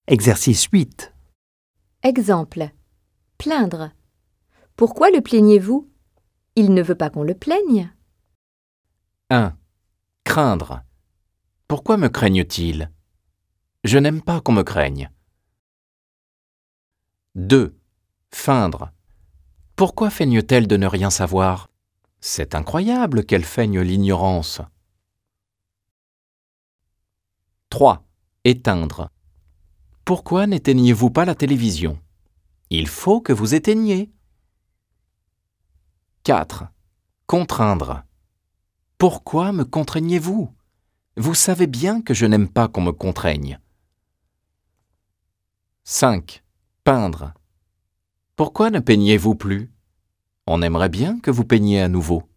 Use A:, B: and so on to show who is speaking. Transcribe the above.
A: Exercice 8.
B: Exemple. Plaindre. Pourquoi le plaignez-vous? Il ne veut pas qu'on le plaigne.
C: 1. Craindre. Pourquoi me craignent-ils? Je n'aime pas qu'on me craigne. 2. Feindre. Pourquoi feigne-t-elle de ne rien savoir? C'est incroyable qu'elle feigne l'ignorance. 3. Éteindre. Pourquoi n'éteignez-vous pas la télévision? Il faut que vous éteigniez. 4. Contraindre. Pourquoi me contraignez-vous? Vous savez bien que je n'aime pas qu'on me contraigne. 5. Peindre. Pourquoi ne peignez-vous plus? On aimerait bien que vous peigniez à nouveau.